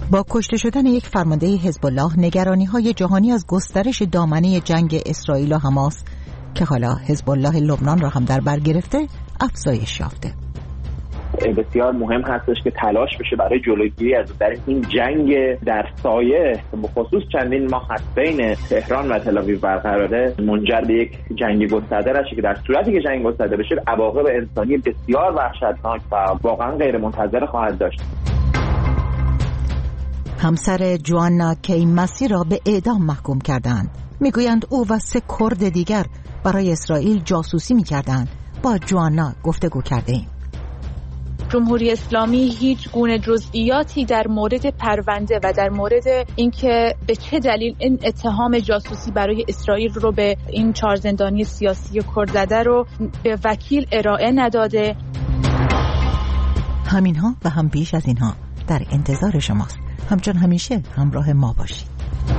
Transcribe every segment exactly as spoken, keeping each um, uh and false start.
با کشته شدن یک فرمانده حزب الله، نگرانی‌های جهانی از گسترش دامنه جنگ اسرائیل و حماس که حالا حزب الله لبنان را هم در بر گرفته افزایش یافته. بسیار مهم هستش که تلاش بشه برای جلوگیری از در این جنگ در سایه، بخصوص چندین ماه هست بین تهران و تل آویو برقراره، منجر به یک جنگ گسترده بشه که در صورتی که جنگ گسترده بشه عواقب انسانی بسیار وحشتناک و واقعا غیر منتظره خواهد داشت. همسر جوانا کیمسی را به اعدام محکوم کردند. میگویند او و سه کرد دیگر برای اسرائیل جاسوسی میکردند. با جوانا گفتگو کرده ایم. جمهوری اسلامی هیچ گونه جزئیاتی در مورد پرونده و در مورد اینکه به چه دلیل این اتهام جاسوسی برای اسرائیل رو به این چهار زندانی سیاسی کرد زده رو به وکیل ارائه نداده. همینها و هم بیش از اینها در انتظار شماست. همچون همیشه همراه ما باشید.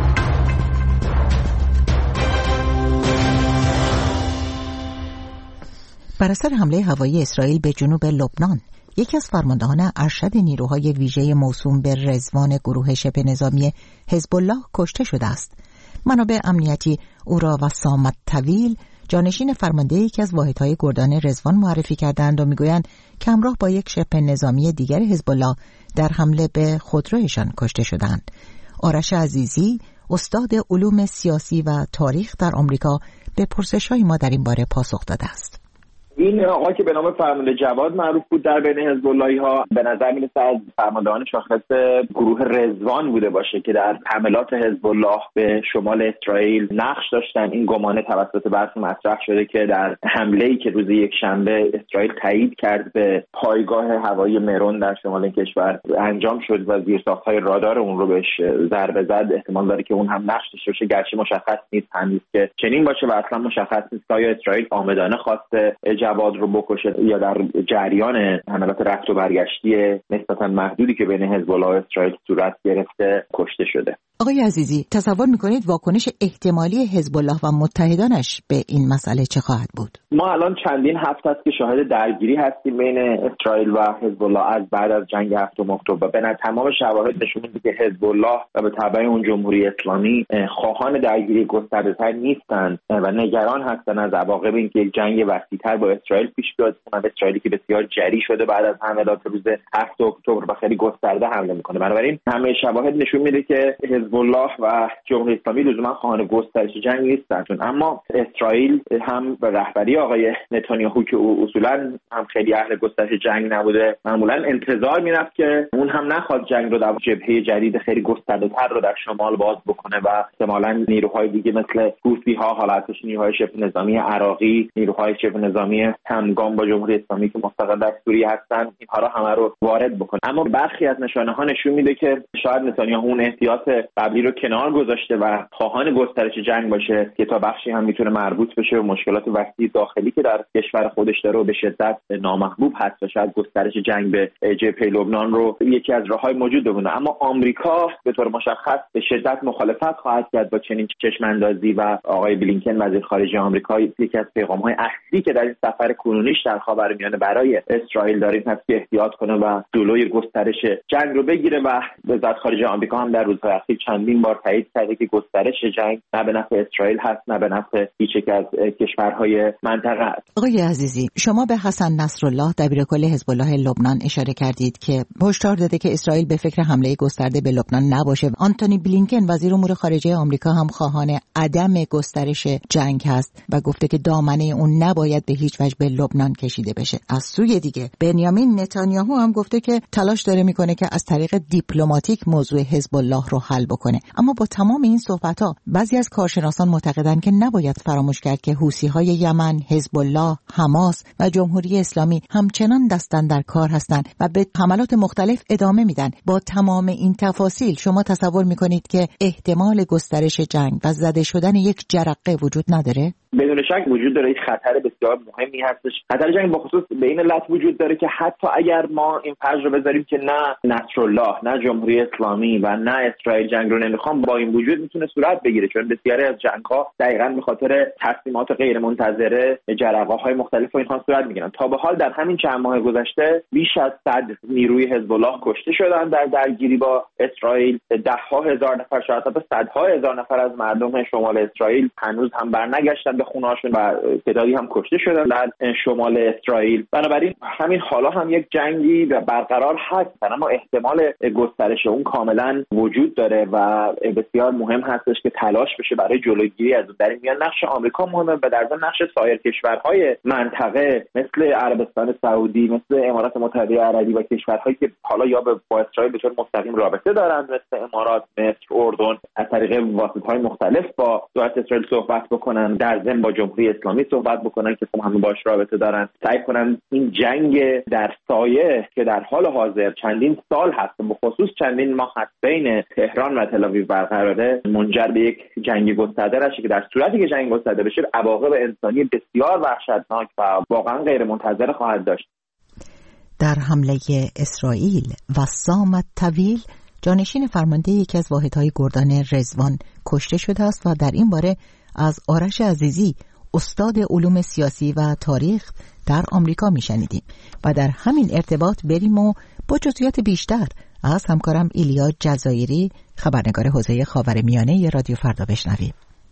بر اثر حمله هوایی اسرائیل به جنوب لبنان، یکی از فرماندهان ارشد نیروهای ویژه موسوم به رضوان گروه شبه نظامی حزب الله کشته شده است. منابع امنیتی او را وسام الطویل، جانشین فرمانده یکی از واحدهای گردان رضوان معرفی کردند و میگویند که همراه با یک شبه نظامی دیگر حزب الله در حمله به خودرویشان کشته شدند. آرش عزیزی، استاد علوم سیاسی و تاریخ در آمریکا، به پرسش‌های ما در این باره پاسخ داده است. این آقا که به نام فرمانده جواد معروف بود در بین حزب اللهی ها، به نظر میرسه از فرماندهان شاخص گروه رضوان بوده باشه که در حملات حزب الله به شمال اسرائیل نقش داشتن. این گمانه توسط برخی مطرح شده که در حمله‌ای که روز یک شنبه اسرائیل تایید کرد به پایگاه هوایی مرون در شمال کشور انجام شد و زیرساخت‌های رادار اون رو بهش ضربه زد، احتمال داره که اون هم نقش داشته باشه، گرچه مشخص نیست هنوز که چنین باشه و اصلا مشخص نیست که آیا اسرائیل آمدانه خواسته جواد رو بکشه یا در جریان حملات رفت و برگشتی نسبتا محدودی که بین حزب الله و اسرائیل صورت گرفته کشته شده. آقای عزیزی، تصور میکنید واکنش احتمالی حزب الله و متحدانش به این مسئله چه خواهد بود؟ ما الان چندین هفته است که شاهد درگیری هستیم بین اسرائیل و حزب الله از بعد از جنگ هفتم اکتبر. به تمام شواهد نشون میده که حزب الله و به تبع اون جمهوری اسلامی خواهان درگیری گسترده‌تر نیستند و نگران هستند از عواقب اینکه یک جنگ وسیع‌تر با اسرائیل پیش بیاد. اسرائیلی که بسیار جری شده بعد از حملات روز هفتم اکتبر و خیلی گسترده حمله میکنه. بنابراین همه شواهد نشون میده که حزب الله و جمهوری اسلامی لزوما خواهان گسترش جنگ نیستند، اما اسرائیل هم به رهبری آقای نتانیاهو که او اصولا هم خیلی اهل گسترش جنگ نبوده، معمولا انتظار میرفت که اون هم نخواد جنگ رو در جبهه جدید خیلی گسترده‌تر رو در شمال باز بکنه و احتمالاً نیروهای دیگه مثل حوثی ها، حالتش نیروهای شبه نظامی عراقی، نیروهای شبه نظامی همگام با جمهوری اسلامی که مستقل در سوریه هستن، اینها رو همه رو وارد بکنه. اما برخی از نشانه ها نشون میده که شاید نتانیاهو اون احتیاط قبلی رو کنار گذاشته و خواهان گسترش جنگ باشه که تا بخشی هم میتونه مربوط بشه و مشکلات وسیع داخلی که در کشور خودش داره و به شدت نامحبوب هست و شاید گسترش جنگ به جبهه لبنان رو یکی از راههای موجود بمونه. اما آمریکا به طور مشخص به شدت مخالفت خواهد کرد با چنین چشم اندازی و آقای بلینکن وزیر خارجه آمریکا یکی از پیغام‌های اصلی که در این سفر کنونیش در خاورمیانه برای اسرائیل داره این هست که احتیاط کنه و جلوی گسترش جنگ رو بگیره و وزارت خارجه آمریکا هم در روزهای اخیر چندین بار تایید کرده که گسترش جنگ نه به نفع اسرائیل هست نه به نفع هیچ یک از کشورهای منطقه است. آقای عزیزی، شما به حسن نصرالله دبیرکل حزب الله لبنان اشاره کردید که هشدار داده که اسرائیل به فکر حمله گسترده به لبنان نباشه. آنتونی بلینکن وزیر امور خارجه آمریکا هم خواهان عدم گسترش جنگ هست و گفته که دامنه اون نباید به هیچ وجه به لبنان کشیده بشه. از سوی دیگه بنیامین نتانیاهو هم گفته که تلاش داره میکنه که از طریق دیپلماتیک موضوع حزب الله رو حل بکنه. اما با تمام این صحبت‌ها بعضی از کارشناسان معتقدند که نباید فراموش کرد که حوثی‌های یمن، حزب الله، حماس و جمهوری اسلامی همچنان دستن در کار هستند و به حملات مختلف ادامه میدن. با تمام این تفاصیل شما تصور میکنید که احتمال گسترش جنگ و زده شدن یک جرقه وجود نداره؟ بدون شک وجود داره. یک خطر بسیار مهم مهمی هستش. خطر جنگ با خصوص به این علت وجود داره که حتی اگر ما این فرض رو بذاریم که نه نصرالله، نه جمهوری اسلامی و نه اسرائیل جنگ رو نمیخوام، با این وجود میتونه صورت بگیره، چون بسیاری از جنگ‌ها دقیقاً به خاطر تصمیمات غیر منتظره جرقه‌های مختلف و اینها صورت میگیرن. تا به حال در همین چند ماه گذشته بیش از صد نیروی حزب الله کشته شدن در درگیری با اسرائیل. ده‌ها هزار نفر، شاید حتی صدها هزار نفر از مردم شمال اسرائیل هنوز هم برنگشتن به خونه‌هاشون و تعدادی هم کشته شدن در شمال اسرائیل. بنابراین همین حالا هم یک جنگی برقرار هست، اما احتمال گسترش اون کاملا وجود داره و بسیار مهم هستش که تلاش بشه برای جلوگیری از اون. در این میان نقش آمریکا مهمه و در ضمن نقش سایر کشورهای منطقه مثل عربستان سعودی، مثل امارات متحده عربی و کشورهایی که حالا یا با اسرائیل به طور مستقیم رابطه دارند مثل امارات، مصر، اردن، از طریق واسطه‌های مختلف با دولت اسرائیل صحبت بکنن، در ضمن با جمهوری اسلامی صحبت بکنن که خب همون باش رابطه دارن، سعی کنن این جنگ در سایه که در حال حاضر چندین سال هست، به خصوص چندین ماه هست بین تهران و تل آویو برقراره، منجر به یک جنگ گسترده نشه که در صورتی که جنگ گسترده بشه عواقب انسانی بسیار وحشتناک و واقعا غیر منتظره خواهد داشت. در حمله اسرائیل وسام الطویل، جانشین فرمانده یکی از واحدهای گردان رضوان، کشته شده است و در این باره از آرش عزیزی، استاد علوم سیاسی و تاریخ در آمریکا میشنیدیم و در همین ارتباط بریم و با جزئیات بیشتر از همکارم ایلیا جزایری، خبرنگار حوزه خاورمیانه رادیو فردا بشنویم.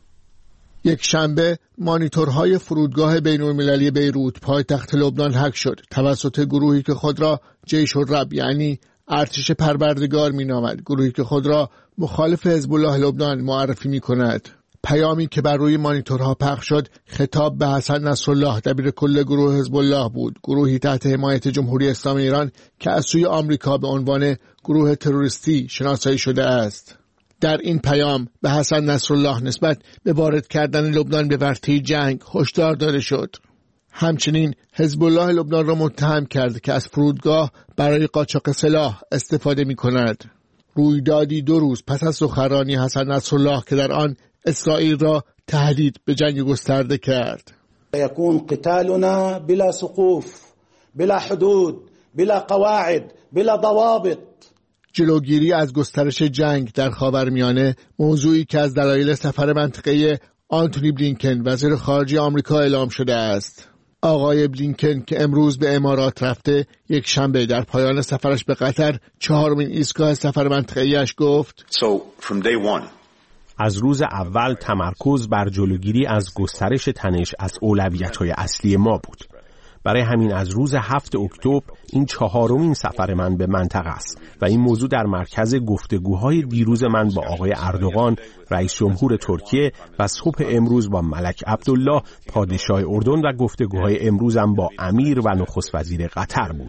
یک شنبه مانیتورهای فرودگاه بین‌المللی بیروت پایتخت لبنان هک شد توسط گروهی که خود را جیش الرب یعنی ارتش پروردگار می‌نامد، گروهی که خود را مخالف حزب الله لبنان معرفی می‌کند. پیامی که بر روی مانیتورها پخش شد خطاب به حسن نصرالله، دبیرکل گروه حزب الله بود، گروهی تحت حمایت جمهوری اسلامی ایران که از سوی آمریکا به عنوان گروه تروریستی شناسایی شده است. در این پیام به حسن نصرالله نسبت به وارد کردن لبنان به ورطه جنگ هشدار داده شد. همچنین حزب الله لبنان را متهم کرد که از فرودگاه برای قاچاق سلاح استفاده می کند. رویدادی دو روز پس از سخنرانی حسن نصرالله که در آن اسرائیل را تهدید به جنگ گسترده کرد. يكون قتالنا بلا سقوف، بلا حدود، بلا قواعد، بلا ضوابط. جلوگیری از گسترش جنگ در خاورمیانه موضوعی که از دلایل سفر منطقه‌ای آنتونی بلینکن وزیر خارجه آمریکا اعلام شده است. آقای بلینکن که امروز به امارات رفته، یک شنبه در پایان سفرش به قطر چهارمین ایستگاه سفر منطقه‌ایش گفت So from day one از روز اول تمرکز بر جلوگیری از گسترش تنش از اولویت‌های اصلی ما بود. برای همین از روز هفتم اکتبر این چهارمین سفر من به منطقه است و این موضوع در مرکز گفتگوهای دیروز من با آقای اردوغان رئیس جمهور ترکیه و صبح امروز با ملک عبدالله پادشاه اردن و گفتگوهای امروزم با امیر و نخست وزیر قطر بود.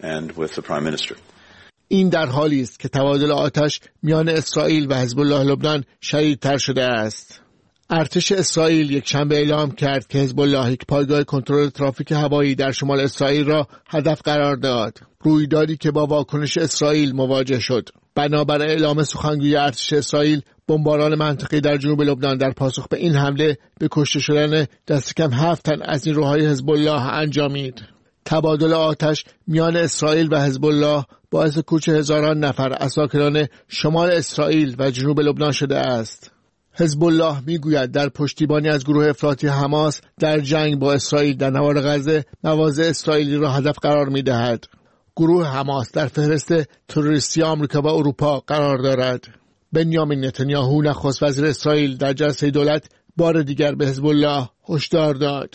این در حالی است که تبادل آتش میان اسرائیل و حزب الله لبنان شدیدتر شده است. ارتش اسرائیل یک شنبه اعلام کرد که حزب الله یک پایگاه کنترل ترافیک هوایی در شمال اسرائیل را هدف قرار داد، رویدادی که با واکنش اسرائیل مواجه شد. بنابر اعلام سخنگوی ارتش اسرائیل، بمباران منطقه‌ای در جنوب لبنان در پاسخ به این حمله به کشته شدن دست کم هفت تن از نیروهای حزب الله انجامید. تبادل آتش میان اسرائیل و حزب الله باعث کوچ هزاران نفر از ساکنان شمال اسرائیل و جنوب لبنان شده است. حزب الله میگوید در پشتیبانی از گروه افراطی حماس در جنگ با اسرائیل در نوار غزه مواضع اسرائیلی را هدف قرار میدهد. گروه حماس در فهرست تروریستی آمریکا و اروپا قرار دارد. بنیامین نتانیاهو نخست وزیر اسرائیل در جلسه دولت بار دیگر به حزب الله هشدار داد.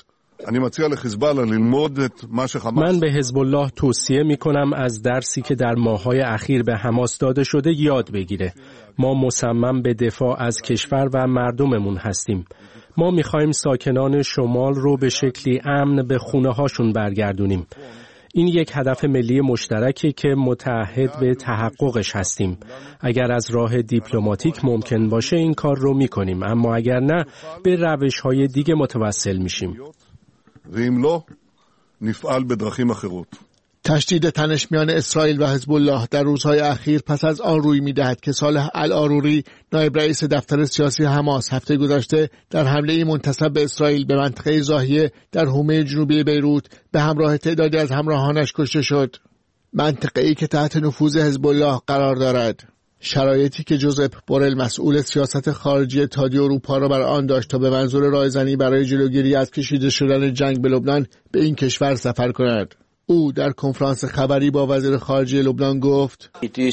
من به حزب الله توصیه می کنم از درسی که در ماه‌های اخیر به حماس داده شده یاد بگیره. ما مصمم به دفاع از کشور و مردممون هستیم. ما می خواهیم ساکنان شمال رو به شکلی امن به خونه هاشون برگردونیم. این یک هدف ملی مشترکه که متعهد به تحققش هستیم. اگر از راه دیپلماتیک ممکن باشه این کار رو می کنیم، اما اگر نه به روش‌های دیگه متوسل میشیم. تشدید تنش میان اسرائیل و حزب الله در روزهای اخیر پس از آن روی می‌دهد که صالح العاروری نایب رئیس دفتر سیاسی حماس هفته گذشته در حمله منتسب به اسرائیل به منطقه زاهیه در حومه جنوبی بیروت به همراه تعدادی از همراهانش کشته شد. منطقه‌ای که تحت نفوذ حزب الله قرار دارد. شرایطی که جوزپ بورل مسئول سیاست خارجی اتحادیه اروپا را بر آن داشت تا به منظور رایزنی برای جلوگیری از کشیده شدن جنگ به لبنان به این کشور سفر کند. او در کنفرانس خبری با وزیر خارجه لبنان گفت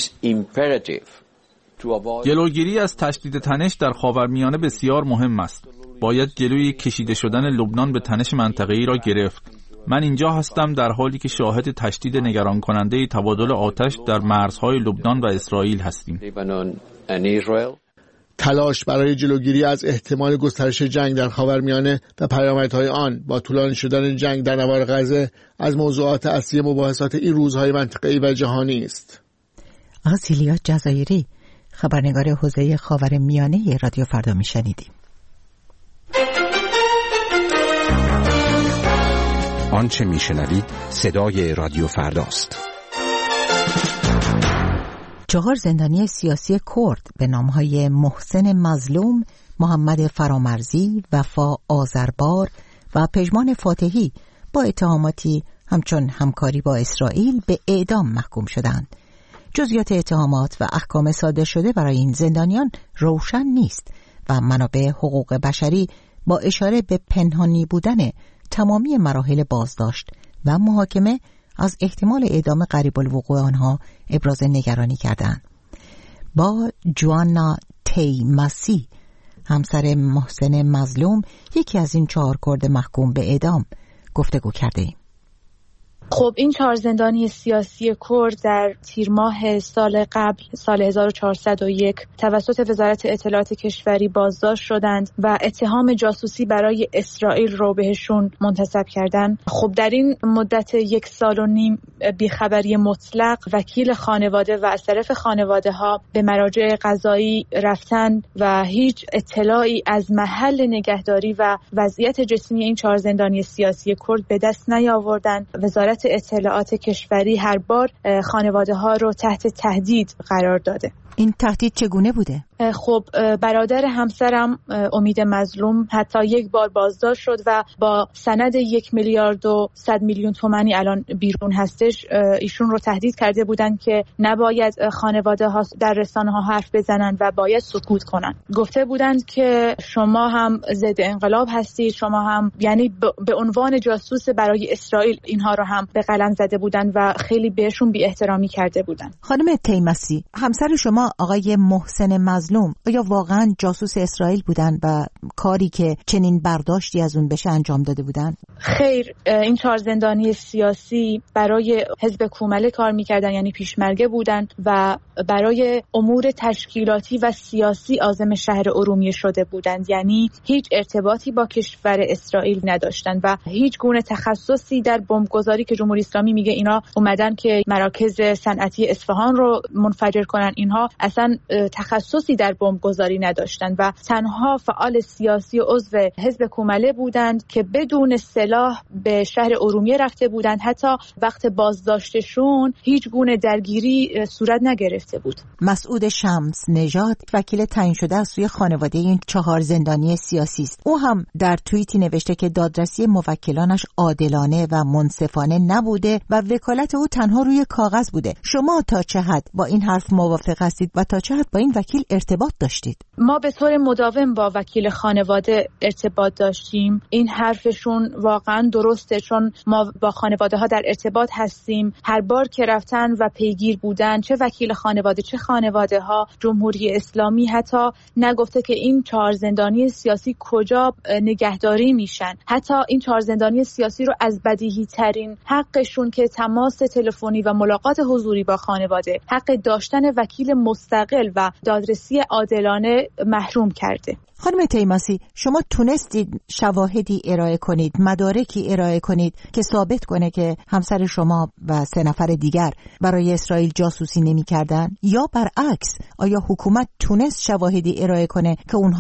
جلوگیری از تشدید تنش در خاورمیانه بسیار مهم است. باید جلوی کشیده شدن لبنان به تنش منطقه‌ای را گرفت. من اینجا هستم در حالی که شاهد تشدید نگران کننده تبادل آتش در مرزهای لبنان و اسرائیل هستیم. تلاش برای جلوگیری از احتمال گسترش جنگ در خاورمیانه و پیامدهای آن با طولانی شدن جنگ در نوار غزه از موضوعات اصلی مباحثات این روزهای منطقه‌ای و جهانی است. آسیلیا جزایری، خبرنگار حوزه خاورمیانه رادیو فردا میشنیدیم. آنچه میشنوید صدای رادیو فرداست. چهار زندانی سیاسی کرد به نامهای محسن مظلوم، محمد فرامرزی، وفا آذربار و پژمان فاتحی با اتهاماتی همچون همکاری با اسرائیل به اعدام محکوم شدند. جزئیات اتهامات و احکام صادر شده برای این زندانیان روشن نیست و منابع حقوق بشری با اشاره به پنهانی بودن تمامی مراحل بازداشت و محاکمه از احتمال اعدام قریب الوقوع آنها ابراز نگرانی کردند. با جوانا تیماسی، همسر محسن مظلوم، یکی از این چهار کرد محکوم به اعدام، گفتگو کرده ایم. خب این چهار زندانی سیاسی کرد در تیر ماه سال قبل، سال هزار و چهارصد و یک، توسط وزارت اطلاعات کشوری بازداشت شدند و اتهام جاسوسی برای اسرائیل رو بهشون منتسب کردند. خب در این مدت یک سال و نیم بیخبری مطلق، وکیل خانواده و از طرف خانواده ها به مراجع قضایی رفتن و هیچ اطلاعی از محل نگهداری و وضعیت جسمی این چهار زندانی سیاسی کرد به دست نیاوردند. وزارت اطلاعات کشوری هر بار خانواده ها رو تحت تهدید قرار داده. این تهدید چگونه بوده؟ خب برادر همسرم امید مظلوم حتی یک بار بازداشت شد و با سند یک میلیارد و صد میلیون تومانی الان بیرون هستش. ایشون رو تهدید کرده بودن که نباید خانواده ها در رسانه ها حرف بزنن و باید سکوت کنن. گفته بودند که شما هم ضد انقلاب هستید، شما هم، یعنی به عنوان جاسوس برای اسرائیل اینها رو هم به قلم زده بودن و خیلی بهشون بی احترامی کرده بودن. خانم تیماسی، همسر شما آقای محسن مظلوم آیا واقعا جاسوس اسرائیل بودن و کاری که چنین برداشتی از اون بشه انجام داده بودن؟ خیر، این چهار زندانی سیاسی برای حزب کومله کار میکردن، یعنی پیشمرگه بودن و برای امور تشکیلاتی و سیاسی عازم شهر ارومیه شده بودند، یعنی هیچ ارتباطی با کشور اسرائیل نداشتند و هیچ گونه تخصصی در بمبگذاری که جمهوری اسلامی میگه اینا اومدن که مراکز صنعتی اصفهان رو منفجر کنن، اینها اصلا تخصصی در بمبگذاری نداشتند و تنها فعال سیاسی و عضو حزب کومله بودند که بدون سلاح به شهر ارومیه رفته بودند. حتی وقت بازداشتشون هیچ گونه درگیری صورت نگرفته بود. مسعود شمس نژاد، وکیل تعیین شده از سوی خانواده این چهار زندانی سیاسی است. او هم در توییتی نوشته که دادرسی موکلانش عادلانه و منصفانه نبوده و وکالت او تنها روی کاغذ بوده. شما تا چه حد با این حرف موافق هستید و تا چه حد با این وکیل ارتباط داشتید؟ ما به طور مداوم با وکیل خانواده ارتباط داشتیم. این حرفشون واقعا درسته، چون ما با خانواده ها در ارتباط هستیم. هر بار که رفتن و پیگیر بودن، چه وکیل خانواده چه خانواده ها، جمهوری اسلامی حتی نگفته که این چهار زندانی سیاسی کجا نگهداری میشن. حتی این چهار زندانی سیاسی رو از بدیهی ترین حقشون که تماس تلفنی و ملاقات حضوری با خانواده، حق داشتن وکیل مستقل و دادرسی عادلانه محروم کرده. خانم تیماسی، شما تونستید شواهدی ارائه کنید، مدارکی ارائه کنید که ثابت کنه که همسر شما و سه نفر دیگر برای اسرائیل جاسوسی نمی کردن؟ یا برعکس، آیا حکومت تونست شواهدی ارائه کنه که اونها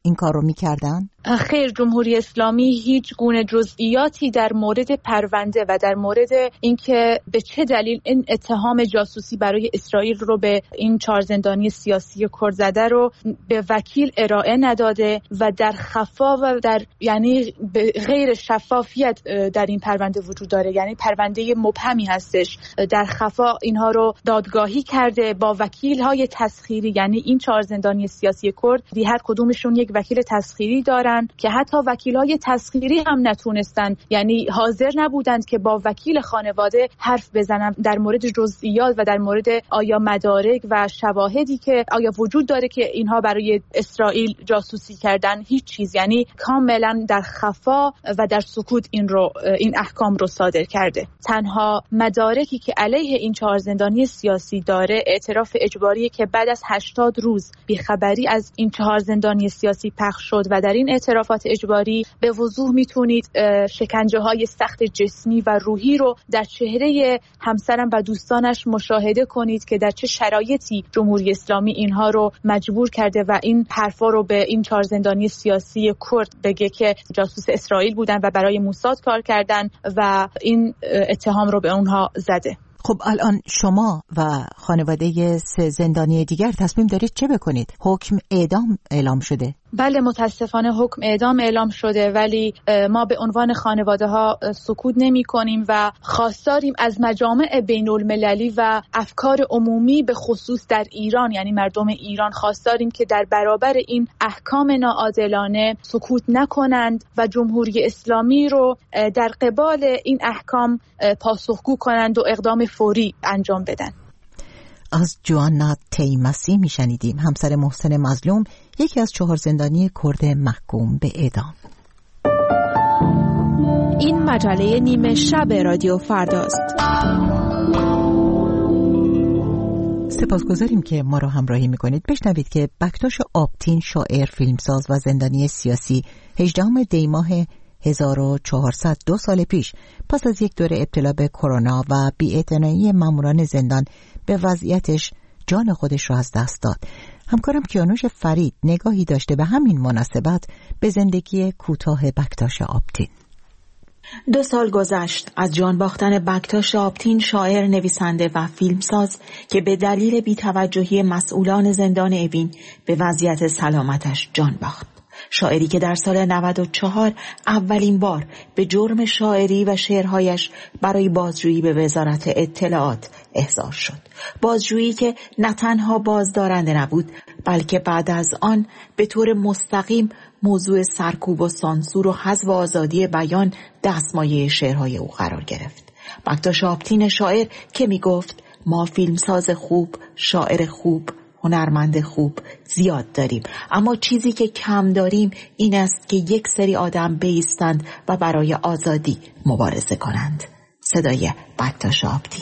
این کار رو میکردن؟ خیر، جمهوری اسلامی هیچ گونه جزئیاتی در مورد پرونده و در مورد اینکه به چه دلیل این اتهام جاسوسی برای اسرائیل رو به این چهار زندانی سیاسی کرد زده رو به وکیل ارائه نداده و در خفا و در یعنی غیر شفافیت در این پرونده وجود داره. یعنی پرونده مبهمی هستش، در خفا اینها رو دادگاهی کرده با وکیل های تسخیری. یعنی این چهار زندانی سیاسی کرد هر کدومشون یک وکیل تسخیری دارن که حتی وکیلای تسخیری هم نتونستن، یعنی حاضر نبودند که با وکیل خانواده حرف بزنن در مورد جزئیات و در مورد آیا مدارک و شواهدی که آیا وجود داره که اینها برای اسرائیل جاسوسی کردن. هیچ چیز، یعنی کاملا در خفا و در سکوت این رو این احکام رو صادر کرده. تنها مدارکی که علیه این چهار زندانی سیاسی داره اعتراف اجباری که بعد از هشتاد روز بیخبری از این چهار زندانی سیاسی پخش شد و در این اعترافات اجباری به وضوح میتونید شکنجه های سخت جسمی و روحی رو در چهره همسرم و دوستانش مشاهده کنید که در چه شرایطی جمهوری اسلامی اینها رو مجبور کرده و این حرفا رو به این چهار زندانی سیاسی کرد بگه که جاسوس اسرائیل بودن و برای موساد کار کردن و این اتهام رو به اونها زده. خب الان شما و خانواده سه زندانی دیگر تصمیم دارید چه بکنید؟ حکم اعدام اعلام شده. بله، متاسفانه حکم اعدام اعلام شده، ولی ما به عنوان خانواده ها سکوت نمی کنیم و خواستاریم از مجامع بین المللی و افکار عمومی به خصوص در ایران، یعنی مردم ایران، خواستاریم که در برابر این احکام ناعادلانه سکوت نکنند و جمهوری اسلامی رو در قبال این احکام پاسخگو کنند و اقدام فوری انجام بدن. از جوانا تیمسی میشنیدیم، همسر محسن مظلوم، یکی از چهار زندانی کرد محکوم به اعدام. این مجله نیمه شب رادیو فرداست. سپاسگزاریم که ما رو همراهی میکنید. بشنوید که بکتاش آبتین، شاعر، فیلمساز و زندانی سیاسی، هجدهم دی ماه هزار و چهارصد، دو سال پیش پس از یک دوره ابتلا به کرونا و بی‌اعتنایی ماموران زندان به وضعیتش جان خودش را از دست داد. همکارم کیانوش فرید نگاهی داشته به همین مناسبت به زندگی کوتاه بکتاش آبتین. دو سال گذشت از جان باختن بکتاش آبتین، شاعر، نویسنده و فیلمساز که به دلیل بی‌توجهی مسئولان زندان اوین به وضعیت سلامتش جان باخت. شاعری که در سال نود و چهار اولین بار به جرم شاعری و شعرهایش برای بازجویی به وزارت اطلاعات احضار شد. بازجویی که نه تنها بازدارنده نبود، بلکه بعد از آن به طور مستقیم موضوع سرکوب و سانسور و حذف آزادی بیان دستمایه شعرهای او قرار گرفت. بکتاش آبتین شاعر که می گفت ما فیلمساز خوب، شاعر خوب، هنرمند خوب زیاد داریم، اما چیزی که کم داریم این است که یک سری آدم بایستند و برای آزادی مبارزه کنند. صدای بکتاش آبتین.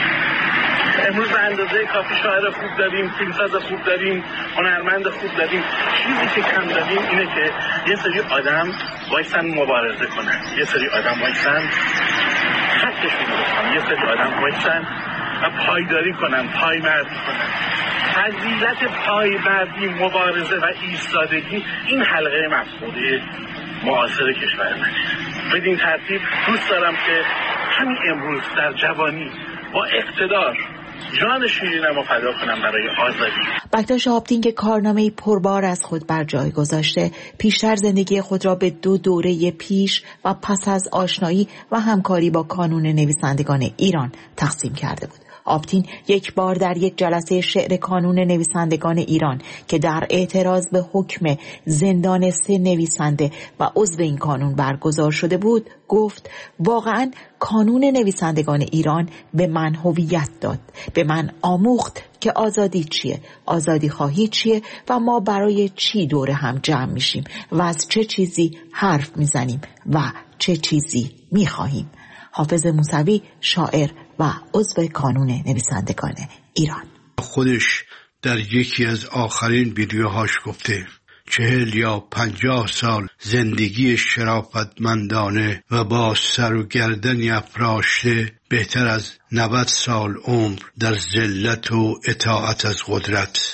امروز به اندازه کافی شاعر خوب داریم، فیلمساز خوب داریم، هنرمند خوب داریم. چیزی که کم داریم اینه که یه سری آدم وایسن مبارزه کنن، یه سری آدم وایسن حقشون رو بخوان، یه سری آدم وایسن و پایداری کنن، پایمردی کنن. فضیلت پایمردی، مبارزه و ایستادگی این حلقه مفقوده معاصر کشور منه. بدین ترتیب دوست دارم که همین امروز در جوانی با اقتدار جان شیرینم رو فدا کنم برای آزادی. بکتاش آبتین که کارنامه‌ای پربار از خود بر جای گذاشته، پیشتر زندگی خود را به دو دوره پیش و پس از آشنایی و همکاری با کانون نویسندگان ایران تقسیم کرده بود. آبتین یک بار در یک جلسه شعر کانون نویسندگان ایران که در اعتراض به حکم زندان سه نویسنده و عضو این کانون برگزار شده بود گفت واقعا کانون نویسندگان ایران به من هویت داد، به من آموخت که آزادی چیه، آزادی خواهی چیه و ما برای چی دور هم جمع میشیم و از چه چیزی حرف میزنیم و چه چیزی میخواهیم. حافظ موسوی، شاعر و عضو کانون نویسندگان ایران، خودش در یکی از آخرین ویدیوهاش گفته چهل یا پنجاه سال زندگی شرافتمندانه و با سر و گردنی افراشته بهتر از نود سال عمر در ذلت و اطاعت از قدرت.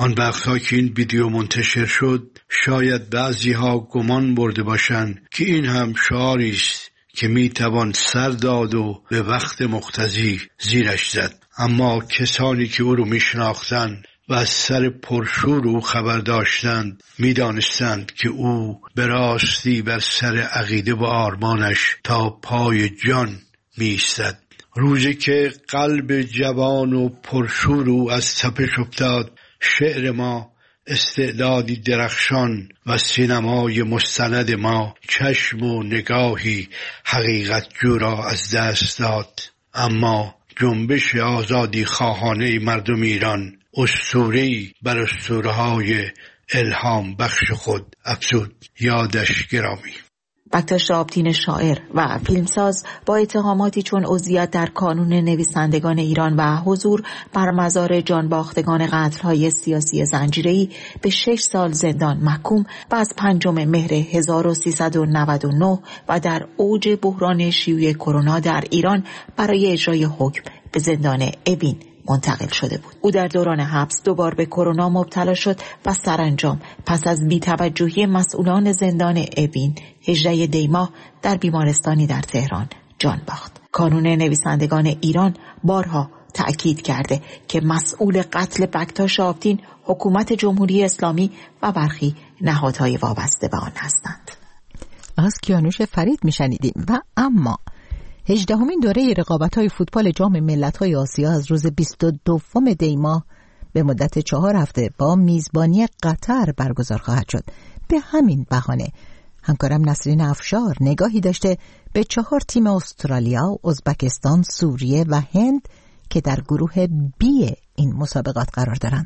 آن وقتها که این ویدیو منتشر شد شاید بعضی ها گمان برده باشند که این هم شعاری است که میتوان سر داد و به وقت مقتضی زیرش زد، اما کسانی که او رو میشناختند و از سر پرشور او خبر داشتند میدانستند که او به راستی بر سر عقیده و آرمانش تا پای جان میایستد. روزی که قلب جوان و پرشور او از تپش افتاد، شعر ما استعدادی درخشان و سینمای مستند ما چشم و نگاهی حقیقت جو را از دست داد. اما جنبش آزادی خواهانه مردم ایران اسطوره‌ای بر اسطوره‌های الهام بخش خود افزود. یادش گرامی. بکتاش آبتین شاعر و فیلمساز با اتهاماتی چون عضویت در کانون نویسندگان ایران و حضور بر مزار جانباختگان قتل‌های سیاسی زنجیره‌ای به شش سال زندان محکوم و از پنجم مهر هزار و سیصد و نود و نه و در اوج بحران شیوع کرونا در ایران برای اجرای حکم به زندان اوین منتقل شده بود. او در دوران حبس دوبار به کرونا مبتلا شد و سرانجام پس از بی‌توجهی مسئولان زندان اوین هجده دی ماه در بیمارستانی در تهران جان باخت. کانون نویسندگان ایران بارها تأکید کرده که مسئول قتل بکتاش آبتین حکومت جمهوری اسلامی و برخی نهادهای وابسته به آن هستند. از کیانوش فرید میشنیدیم. و اما هجدهمین دوره رقابت‌های فوتبال جام ملت‌های آسیا از روز بیست و دوم دی ماه به مدت چهار هفته با میزبانی قطر برگزار خواهد شد. به همین بهانه همکارم نسرین افشار نگاهی داشته به چهار تیم استرالیا، ازبکستان، سوریه و هند که در گروه بی این مسابقات قرار دارند.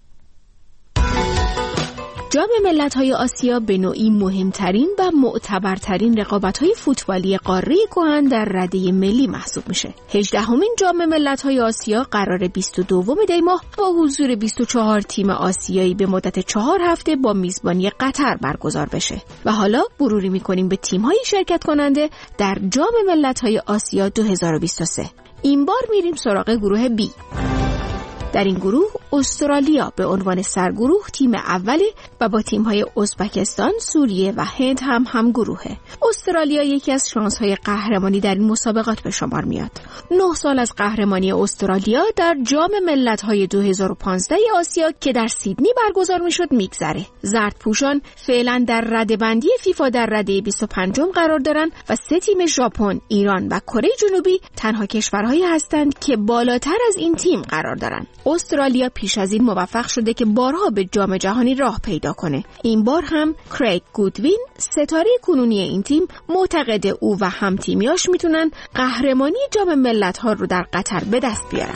جام ملت‌های آسیا به نوعی مهمترین و معتبرترین رقابت‌های فوتبالی قاره کهن در رده ملی محسوب میشه. هجدهمین جام ملت‌های آسیا قرار بیست و دوم دی ماه با حضور بیست و چهار تیم آسیایی به مدت چهار هفته با میزبانی قطر برگزار بشه. و حالا مروری می‌کنیم به تیم‌های شرکت کننده در جام ملت‌های آسیا دو هزار و بیست و سه. این بار میریم سراغ گروه بی. در این گروه استرالیا به عنوان سرگروه تیم اوله و با تیم‌های ازبکستان، سوریه و هند هم هم گروهه. استرالیا یکی از شانس‌های قهرمانی در این مسابقات به شمار میاد. نه سال از قهرمانی استرالیا در جام ملت‌های دو هزار و پانزده آسیا که در سیدنی برگزار میشد میگذره. زردپوشان فعلا در رده‌بندی فیفا در رده بیست و پنجم قرار دارن و سه تیم ژاپن، ایران و کره جنوبی تنها کشورهایی هستند که بالاتر از این تیم قرار دارن. استرالیا پیش از این موفق شده که بارها به جام جهانی راه پیدا کنه. این بار هم کریگ گودوین، ستاره کنونی این تیم، معتقد او و هم تیمیاش میتونن قهرمانی جام ملت‌ها رو در قطر به دست بیارن.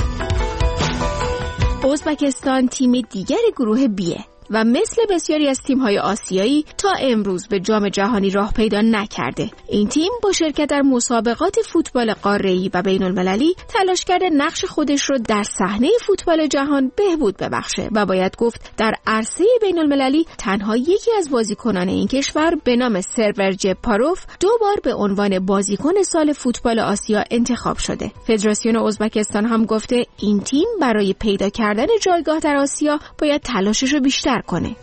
ازبکستان تیم دیگر گروه بیه و مثل بسیاری از تیم‌های آسیایی تا امروز به جام جهانی راه پیدا نکرده. این تیم با شرکت در مسابقات فوتبال قاره‌ای و بین‌المللی تلاش کرده نقش خودش رو در صحنه فوتبال جهان بهبود ببخشه و باید گفت در عرصه بین‌المللی تنها یکی از بازیکنان این کشور به نام سرور جپاروف دو بار به عنوان بازیکن سال فوتبال آسیا انتخاب شده. فدراسیون ازبکستان هم گفته این تیم برای پیدا کردن جایگاه در آسیا باید تلاشش رو بیشتر کنه.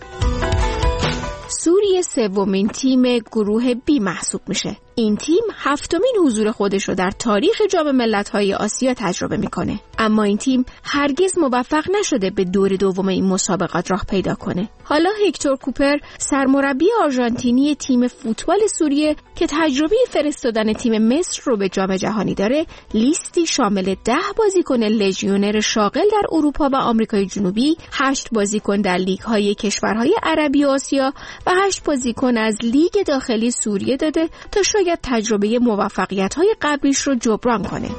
سوریه سومین تیم گروه بی محسوب میشه. این تیم هفتمین حضور خودش رو در تاریخ جام ملت‌های آسیا تجربه میکنه. اما این تیم هرگز موفق نشده به دور دوم این مسابقات راه پیدا کنه. حالا هکتور کوپر، سرمربی آرژانتینی تیم فوتبال سوریه که تجربه فرستادن تیم مصر رو به جام جهانی داره، لیستی شامل ده بازیکن لژیونر شاغل در اروپا و آمریکای جنوبی، هشت بازیکن در لیگ‌های کشورهای عربی و آسیا و هشت بازیکن از لیگ داخلی سوریه داده تا شاید تجربه موفقیت‌های قبلیش رو جبران کنه.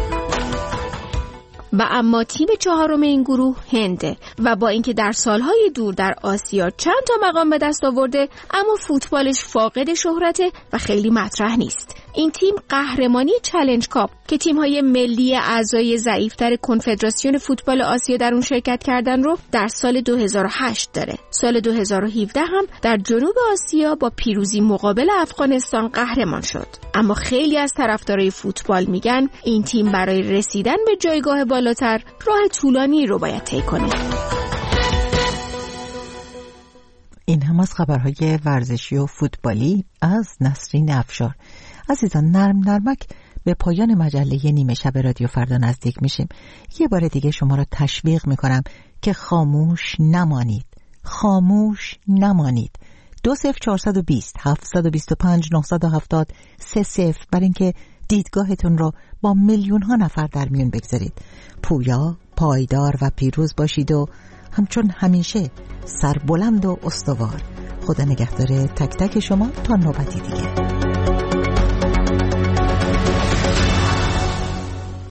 و اما تیم چهارم این گروه هنده و با اینکه در سالهای دور در آسیا چند تا مقام به دست آورده اما فوتبالش فاقد شهرته و خیلی مطرح نیست. این تیم قهرمانی چالش کاپ که تیم‌های ملی اعضای ضعیف‌تر کنفدراسیون فوتبال آسیا در اون شرکت کردن رو در سال دو هزار و هشت داره. سال دو هزار و هفده هم در جنوب آسیا با پیروزی مقابل افغانستان قهرمان شد. اما خیلی از طرفدارای فوتبال میگن این تیم برای رسیدن به جایگاه بالاتر راه طولانی رو باید طی کنه. این هم از خبرهای ورزشی و فوتبالی از نسرین افشار. عزیزان، نرم نرمک به پایان مجله نیمه شب رادیو فردا نزدیک میشیم. یه بار دیگه شما رو تشویق میکنم که خاموش نمانید. خاموش نمانید. دو صفر چهارصد و بیست هفتصد و بیست و پنج نهصد و هفتاد سه صفر برای اینکه دیدگاهتون رو با میلیون ها نفر در میون بگذارید. پویا، پایدار و پیروز باشید و همچون همیشه سربلند و استوار. خدا نگهدار تک تک شما تا نوبتی دیگه.